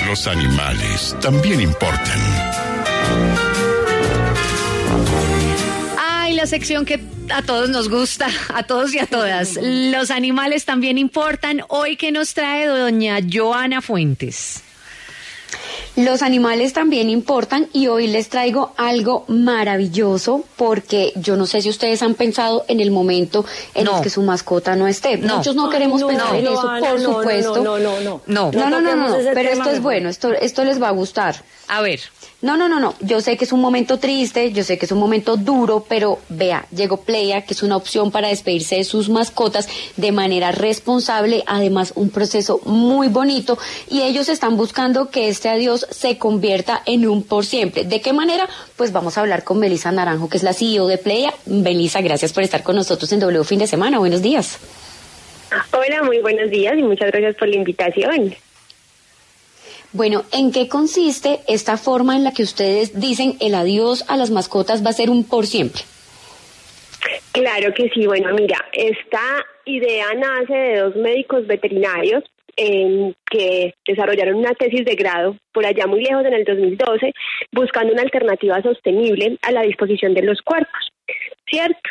Los animales también importan. Ay, la sección que a todos nos gusta, a todos y a todas. Los animales también importan. Hoy, ¿qué nos trae doña Joana Fuentes? Los animales también importan y hoy les traigo algo maravilloso porque yo no sé si ustedes han pensado en el momento en el que su mascota no esté. Muchos no queremos pensar en eso, por supuesto. No, pero esto es bueno, esto les va a gustar. A ver. No. Yo sé que es un momento triste, yo sé que es un momento duro, pero vea, llegó Pleya, que es una opción para despedirse de sus mascotas de manera responsable, además un proceso muy bonito, y ellos están buscando que este adiós se convierta en un por siempre. ¿De qué manera? Pues vamos a hablar con Melissa Naranjo, que es la CEO de Pleya. Melissa, gracias por estar con nosotros en W Fin de Semana. Buenos días. Hola, muy buenos días y muchas gracias por la invitación. Bueno, ¿en qué consiste esta forma en la que ustedes dicen el adiós a las mascotas va a ser un por siempre? Claro que sí. Bueno, mira, esta idea nace de dos médicos veterinarios que desarrollaron una tesis de grado por allá muy lejos en el 2012, buscando una alternativa sostenible a la disposición de los cuerpos, ¿cierto?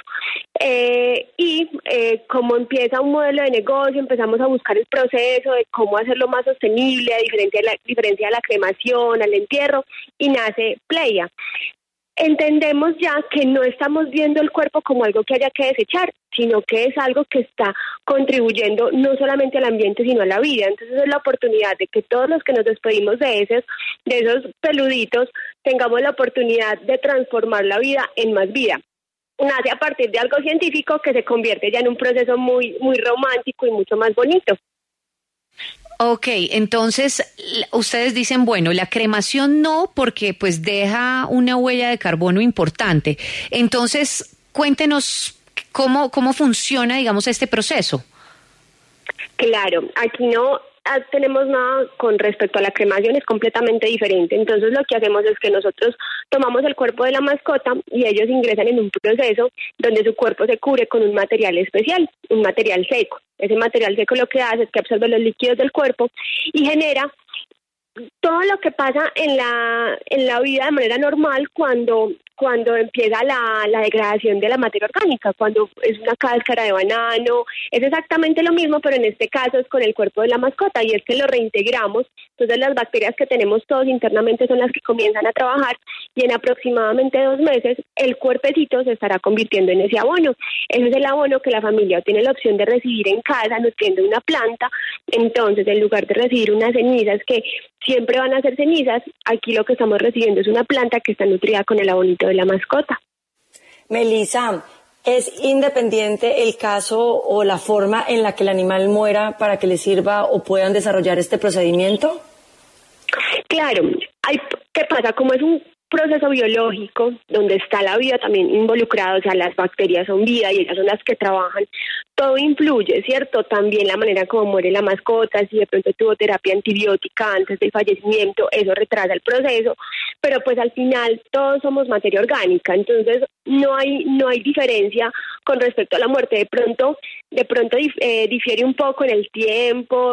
Como empieza un modelo de negocio, empezamos a buscar el proceso de cómo hacerlo más sostenible, a diferencia de la cremación, al entierro, y nace Pleya. Entendemos ya que no estamos viendo el cuerpo como algo que haya que desechar, sino que es algo que está contribuyendo no solamente al ambiente, sino a la vida. Entonces es la oportunidad de que todos los que nos despedimos de esos peluditos tengamos la oportunidad de transformar la vida en más vida. Nace a partir de algo científico que se convierte ya en un proceso muy, muy romántico y mucho más bonito. Ok, entonces ustedes dicen, bueno, la cremación no, porque pues deja una huella de carbono importante. Entonces, cuéntenos cómo funciona, digamos, este proceso. Claro, aquí no tenemos nada con respecto a la cremación, es completamente diferente. Entonces lo que hacemos es que nosotros tomamos el cuerpo de la mascota y ellos ingresan en un proceso donde su cuerpo se cubre con un material especial, un material seco. Ese material seco lo que hace es que absorbe los líquidos del cuerpo y genera todo lo que pasa en la vida de manera normal cuando empieza la degradación de la materia orgánica, cuando es una cáscara de banano, es exactamente lo mismo, pero en este caso es con el cuerpo de la mascota, y es que lo reintegramos. Entonces las bacterias que tenemos todos internamente son las que comienzan a trabajar, y en aproximadamente 2 meses el cuerpecito se estará convirtiendo en ese abono. Ese es el abono que la familia tiene la opción de recibir en casa, nutriendo una planta. Entonces, en lugar de recibir unas cenizas que siempre van a ser cenizas, aquí lo que estamos recibiendo es una planta que está nutrida con el abonito de la mascota. Melissa, ¿es independiente el caso o la forma en la que el animal muera para que le sirva o puedan desarrollar este procedimiento? Claro, ¿qué pasa? Como es un proceso biológico donde está la vida también involucrada, o sea, las bacterias son vida y ellas son las que trabajan, todo influye, ¿cierto? También la manera como muere la mascota, si de pronto tuvo terapia antibiótica antes del fallecimiento, eso retrasa el proceso, pero pues al final todos somos materia orgánica, entonces no hay diferencia con respecto a la muerte. De pronto difiere un poco en el tiempo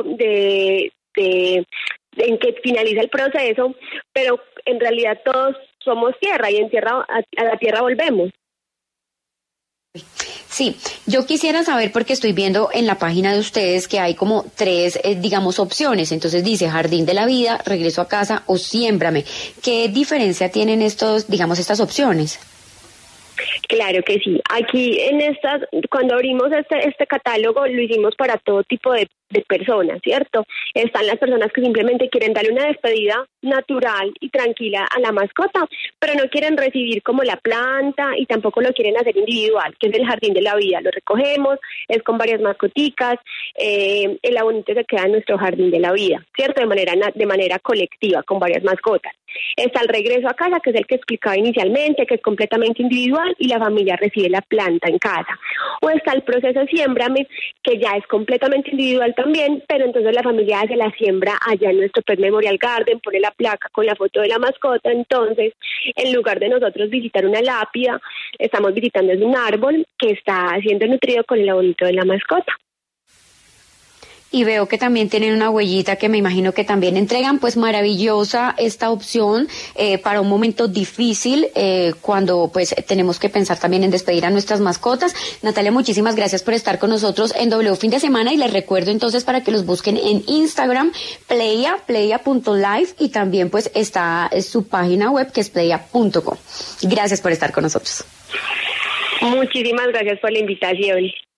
en que finaliza el proceso, pero en realidad todos somos tierra y a la tierra volvemos. Sí, yo quisiera saber, porque estoy viendo en la página de ustedes que hay como 3, opciones. Entonces dice Jardín de la Vida, Regreso a Casa o Siémbrame. ¿Qué diferencia tienen estas opciones? Claro que sí. Aquí cuando abrimos este catálogo, lo hicimos para todo tipo de personas, ¿cierto? Están las personas que simplemente quieren darle una despedida natural y tranquila a la mascota, pero no quieren recibir como la planta y tampoco lo quieren hacer individual, que es el Jardín de la Vida. Lo recogemos, es con varias mascoticas, el abonito se queda en nuestro Jardín de la Vida, ¿cierto? De manera colectiva, con varias mascotas. Está el Regreso a Casa, que es el que explicaba inicialmente, que es completamente individual y la familia recibe la planta en casa. O está el proceso Siémbrame, que ya es completamente individual también, pero entonces la familia hace la siembra allá en nuestro Pet Memorial Garden, pone la placa con la foto de la mascota. Entonces, en lugar de nosotros visitar una lápida, estamos visitando un árbol que está siendo nutrido con el abonito de la mascota. y veo que también tienen una huellita que me imagino que también entregan. Pues maravillosa esta opción para un momento difícil cuando pues tenemos que pensar también en despedir a nuestras mascotas. Natalia, muchísimas gracias por estar con nosotros en W Fin de Semana, y les recuerdo entonces para que los busquen en Instagram, playa.live, y también pues está su página web que es playa.com. Gracias por estar con nosotros. Muchísimas gracias por la invitación.